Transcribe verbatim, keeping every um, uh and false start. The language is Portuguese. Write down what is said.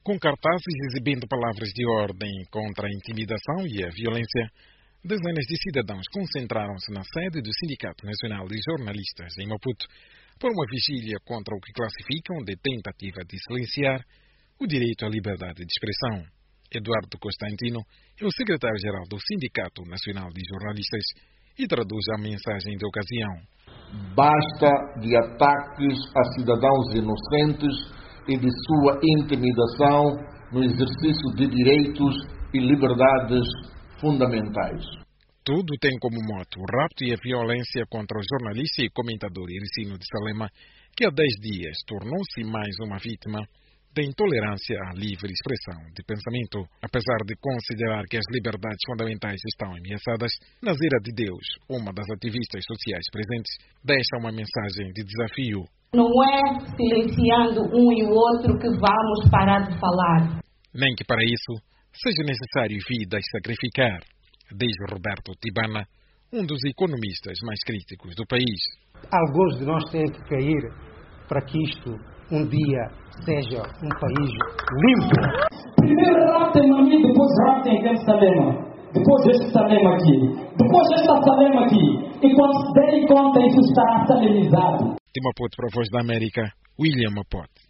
Com cartazes exibindo palavras de ordem contra a intimidação e a violência, dezenas de cidadãos concentraram-se na sede do Sindicato Nacional de Jornalistas em Maputo por uma vigília contra o que classificam de tentativa de silenciar o direito à liberdade de expressão. Eduardo Constantino é o secretário-geral do Sindicato Nacional de Jornalistas e traduz a mensagem de ocasião. Basta de ataques a cidadãos inocentes e de sua intimidação no exercício de direitos e liberdades fundamentais. Tudo tem como mote o rapto e a violência contra o jornalista e comentador Ericino de Salema, que há dez dias tornou-se mais uma vítima da intolerância à livre expressão de pensamento. Apesar de considerar que as liberdades fundamentais estão ameaçadas, Nazira de Deus, uma das ativistas sociais presentes, deixa uma mensagem de desafio. Não é silenciando um e o outro que vamos parar de falar. Nem que para isso seja necessário vidas sacrificar, diz Roberto Tibana, um dos economistas mais críticos do país. Alguns de nós têm que cair para que isto um dia seja um país limpo. Primeiro raptem a mim, depois raptem quem Salema. Depois este Salema aqui. Depois esta Salema aqui. E quando se derem conta, isso estará salemizado. De Maputo para a Voz da América, William Mapote.